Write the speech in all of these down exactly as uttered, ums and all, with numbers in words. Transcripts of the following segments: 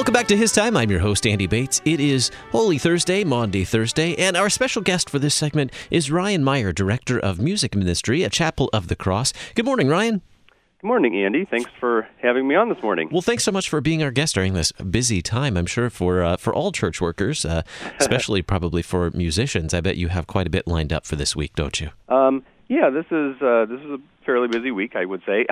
Welcome back to His Time. I'm your host, Andy Bates. It is Holy Thursday, Maundy Thursday, and our special guest for this segment is Ryan Meyer, Director of Music Ministry at Chapel of the Cross. Good morning, Ryan. Good morning, Andy. Thanks for having me on this morning. Well, thanks so much for being our guest during this busy time, I'm sure, for uh, for all church workers, uh, especially probably for musicians. I bet you have quite a bit lined up for this week, don't you? Um, yeah, this is uh, this is a fairly busy week, I would say.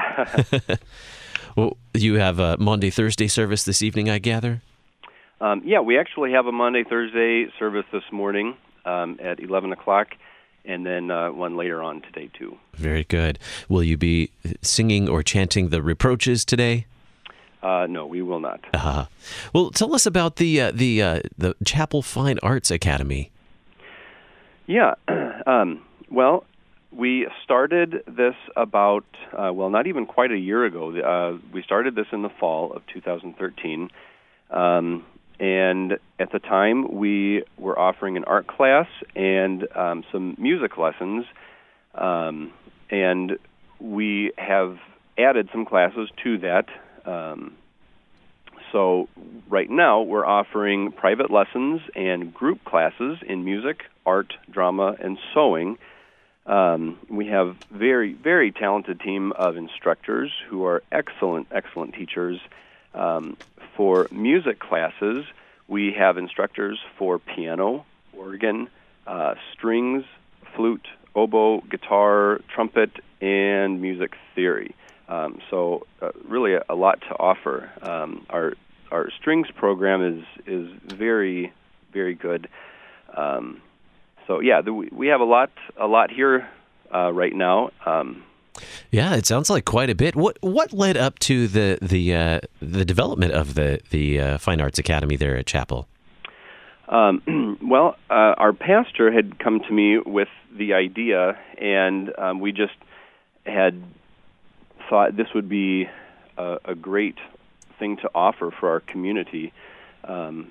Well, you have a Maundy Thursday service this evening, I gather? Um, yeah, we actually have a Maundy Thursday service this morning um, at eleven o'clock, and then uh, one later on today, too. Very good. Will you be singing or chanting the reproaches today? Uh, no, we will not. Uh, well, tell us about the uh, the uh, the Chapel Fine Arts Academy. Yeah, um, well, we started this about, uh, well, not even quite a year ago. Uh, we started this in the fall of two thousand thirteen. Um, and at the time, we were offering an art class and um, some music lessons. Um, and we have added some classes to that. Um, so right now, we're offering private lessons and group classes in music, art, drama, and sewing. Um, we have very, very talented team of instructors who are excellent, excellent teachers. Um, for music classes, we have instructors for piano, organ, uh, strings, flute, oboe, guitar, trumpet, and music theory. Um, so uh, really a, a lot to offer. Um, our our strings program is is very, very good. Um, So yeah, the, we have a lot, a lot here uh, right now. Um, yeah, it sounds like quite a bit. What what led up to the the uh, the development of the the uh, Fine Arts Academy there at Chapel? Um, well, uh, our pastor had come to me with the idea, and um, we just had thought this would be a, a great thing to offer for our community. Um,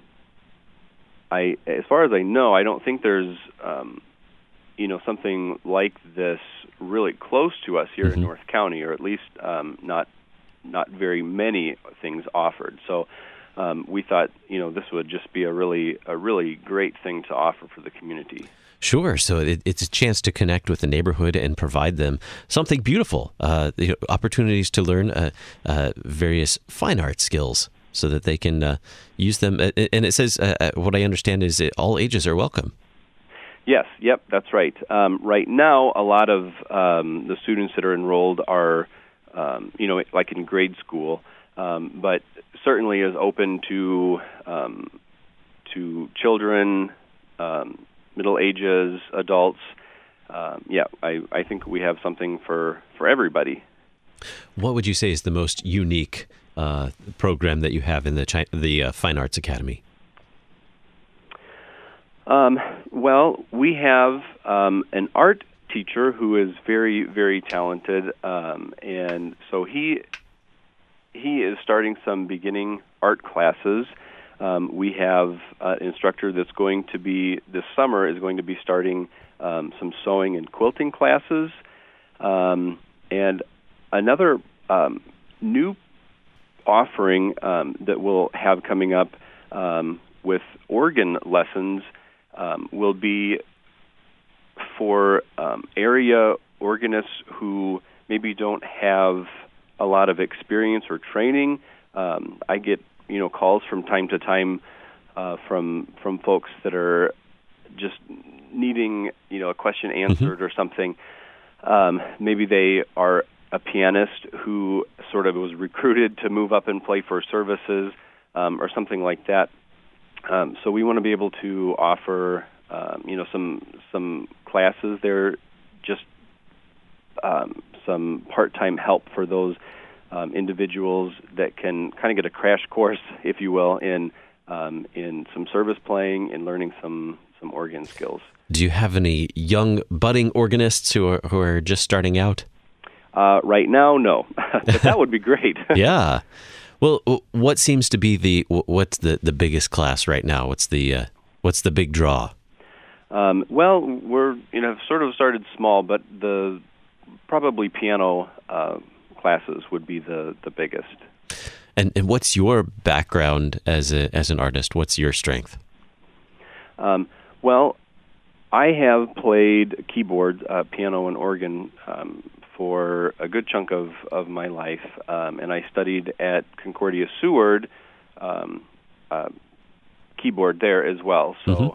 I, as far as I know, I don't think there's, um, you know, something like this really close to us here mm-hmm. in North County, or at least um, not not very many things offered. So um, we thought, you know, this would just be a really a really great thing to offer for the community. Sure. So it, it's a chance to connect with the neighborhood and provide them something beautiful, uh, you know, opportunities to learn uh, uh, various fine art skills, so that they can uh, use them. And it says, uh, what I understand is that all ages are welcome. Yes, yep, that's right. Um, right now, a lot of um, the students that are enrolled are, um, you know, like in grade school, um, but certainly is open to um, to children, um, middle ages, adults. Um, yeah, I, I think we have something for, for everybody. What would you say is the most unique Uh, program that you have in the Chi- the uh, Fine Arts Academy? Um, well, we have um, an art teacher who is very, very talented, um, and so he he is starting some beginning art classes. Um, we have uh, an instructor that's going to be this summer is going to be starting um, some sewing and quilting classes, um, and another um, new offering um, that we'll have coming up um, with organ lessons um, will be for um, area organists who maybe don't have a lot of experience or training. Um, I get you know calls from time to time uh, from from folks that are just needing you know a question answered mm-hmm. or something. Um, maybe they are a pianist who sort of was recruited to move up and play for services um, or something like that. Um, so we want to be able to offer, um, you know, some some classes there, just um, some part-time help for those um, individuals that can kind of get a crash course, if you will, in um, in some service playing and learning some some organ skills. Do you have any young budding organists who are who are just starting out? Uh, right now, no, but that would be great. Yeah. Well, what seems to be the what's the, the biggest class right now? What's the uh, what's the big draw? Um, well, we're you know sort of started small, but the probably piano uh, classes would be the the biggest. And and what's your background as a as an artist? What's your strength? Um, well, I have played keyboard, uh, piano, and organ um, for a good chunk of, of my life, um, and I studied at Concordia Seward um, uh, keyboard there as well. So. Mm-hmm.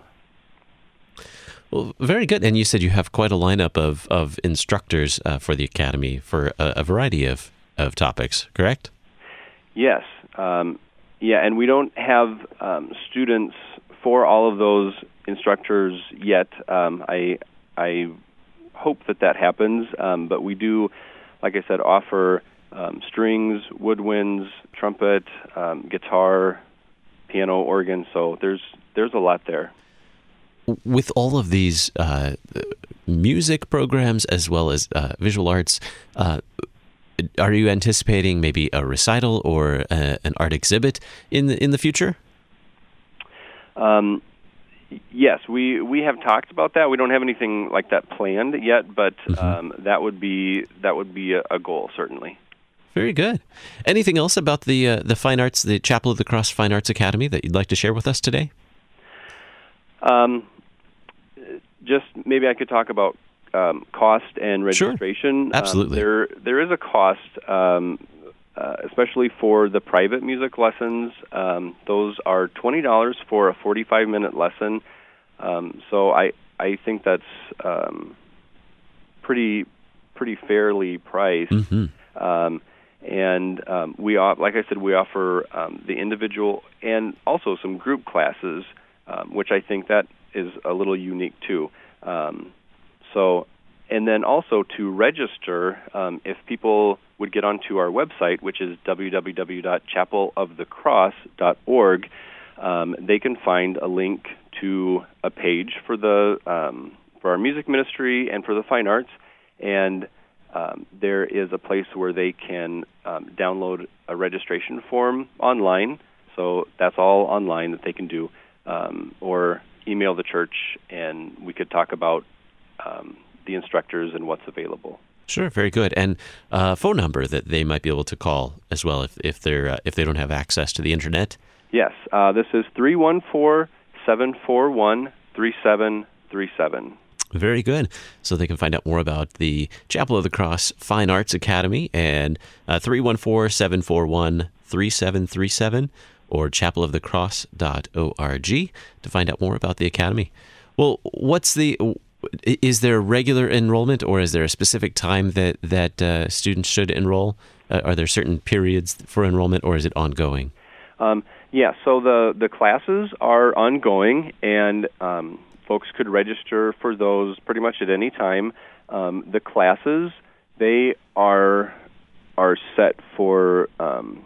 Well, very good. And you said you have quite a lineup of, of instructors uh, for the Academy for a, a variety of, of topics, correct? Yes. Um, yeah, and we don't have um, students for all of those instructors yet. Um, I I hope that that happens, um, but we do, like I said, offer um, strings, woodwinds, trumpet, um, guitar, piano, organ, so there's there's a lot there. With all of these uh, music programs as well as uh, visual arts, uh, are you anticipating maybe a recital or a, an art exhibit in the in the future? Um, yes, we we have talked about that. We don't have anything like that planned yet, but mm-hmm. um, that would be that would be a, a goal, certainly. Very good. Anything else about the uh, the Fine Arts, the Chapel of the Cross Fine Arts Academy that you'd like to share with us today? Um, just maybe I could talk about um, cost and registration. Sure. Absolutely. Um, there there is a cost, um, uh, especially for the private music lessons. Um, those are twenty dollars for a forty-five minute lesson. Um, so I I think that's um, pretty pretty fairly priced. Mm-hmm. Um, and um, we like I said, we offer um, the individual and also some group classes, um, which I think that is a little unique too. Um, so, and then also to register, um, if people would get onto our website, which is w w w dot chapel of the cross dot org, um, they can find a link to a page for the um, for our music ministry and for the fine arts, and um, there is a place where they can um, download a registration form online. So that's all online that they can do, um, or email the church, and we could talk about um, the instructors and what's available. Sure, very good. And a uh, phone number that they might be able to call as well if if they're uh, if they don't have access to the internet. Yes, uh, this is three one four, seven four one, three seven three seven. Very good. So they can find out more about the Chapel of the Cross Fine Arts Academy and uh, three one four, seven four one, three seven three seven. or chapel of the cross dot org to find out more about the Academy. Well, what's the, is there regular enrollment or is there a specific time that, that uh, students should enroll? Uh, are there certain periods for enrollment or is it ongoing? Um, yeah, so the, the classes are ongoing and um, folks could register for those pretty much at any time. Um, the classes, they are, are set for... Um,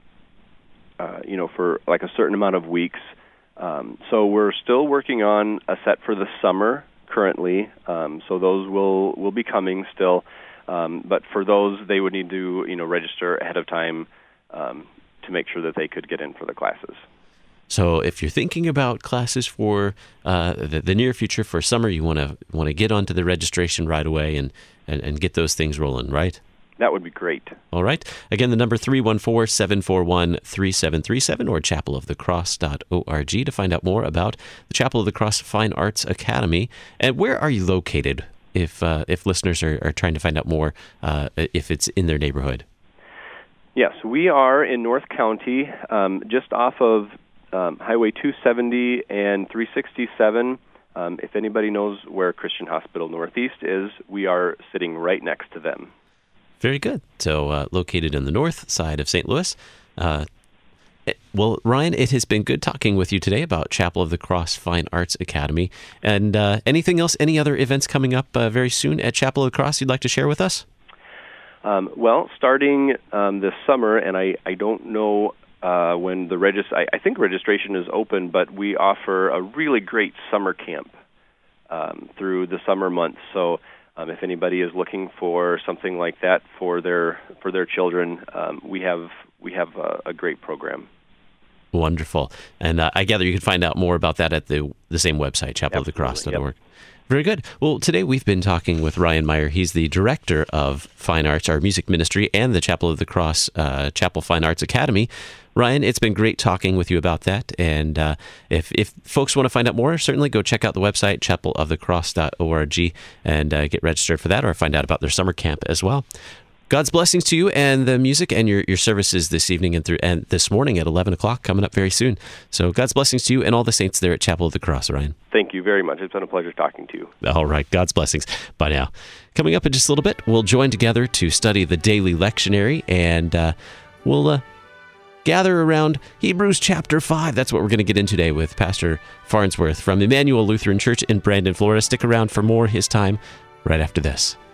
Uh, you know, for like a certain amount of weeks. Um, so we're still working on a set for the summer currently. Um, so those will, will be coming still. Um, but for those, they would need to, you know, register ahead of time um, to make sure that they could get in for the classes. So if you're thinking about classes for uh, the, the near future for summer, you want to want to get onto the registration right away and, and, and get those things rolling, right? That would be great. All right. Again, the number three one four, seven four one, three seven three seven or chapel of the cross dot org to find out more about the Chapel of the Cross Fine Arts Academy. And where are you located if uh, if listeners are, are trying to find out more, uh, if it's in their neighborhood? Yes, we are in North County, um, just off of um, Highway two seventy and three sixty-seven. Um, if anybody knows where Christian Hospital Northeast is, we are sitting right next to them. Very good. So uh, located on the north side of Saint Louis. Uh, it, well, Ryan, it has been good talking with you today about Chapel of the Cross Fine Arts Academy. And uh, anything else, any other events coming up uh, very soon at Chapel of the Cross you'd like to share with us? Um, well, starting um, this summer, and I, I don't know uh, when the regist- I, I think registration is open, but we offer a really great summer camp um, through the summer months. So Um, if anybody is looking for something like that for their for their children, um, we have we have a, a great program. Wonderful, and uh, I gather you can find out more about that at the the same website, chapel of the cross dot org. Yep. Very good. Well, today we've been talking with Ryan Meyer. He's the director of Fine Arts, our music ministry, and the Chapel of the Cross uh, Chapel Fine Arts Academy. Ryan, it's been great talking with you about that. And uh, if, if folks want to find out more, certainly go check out the website, chapel of the cross dot org, and uh, get registered for that, or find out about their summer camp as well. God's blessings to you and the music and your, your services this evening and through and this morning at eleven o'clock, coming up very soon. So God's blessings to you and all the saints there at Chapel of the Cross, Ryan. Thank you very much. It's been a pleasure talking to you. All right. God's blessings. Bye now. Coming up in just a little bit, we'll join together to study the daily lectionary, and uh, we'll uh, gather around Hebrews chapter five. That's what we're going to get into today with Pastor Farnsworth from Emmanuel Lutheran Church in Brandon, Florida. Stick around for more his time right after this.